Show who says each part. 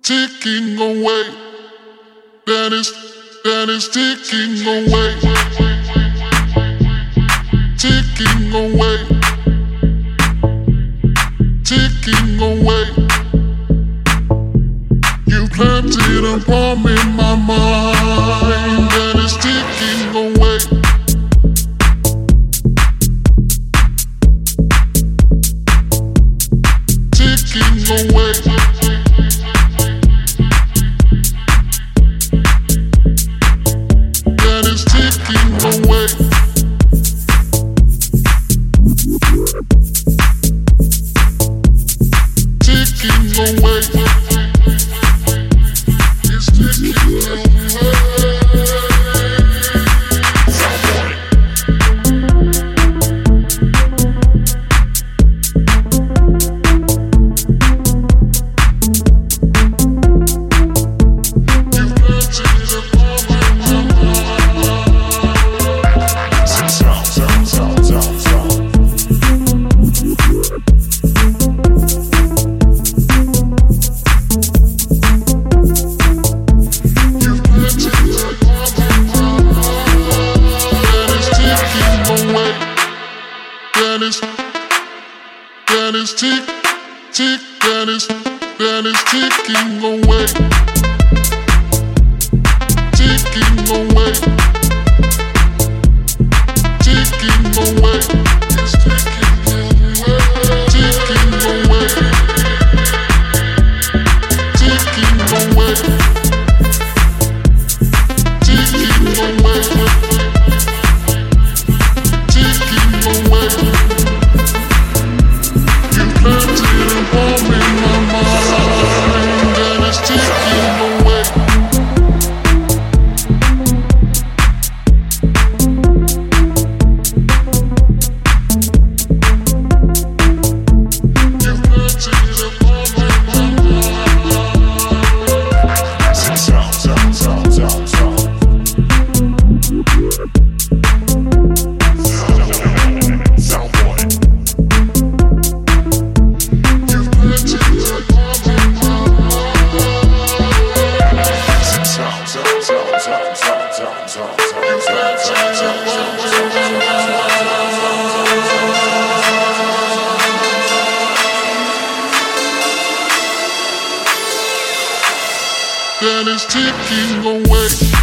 Speaker 1: ticking away. That is ticking away. Ticking away. Ticking away. You planted a bomb in my mind. That is ticking away. Ticking away. That is ticking away. Ticking away. It's ticking away. That is tick, tick, that is ticking away. Ticking away. Ticking away. It's ticking away. Ticking away. Ticking away. Ticking away. Ticking away. Planted a bomb in my mind, and it's ticking away. You planted a bomb in my mind. Sound. That is ticking away.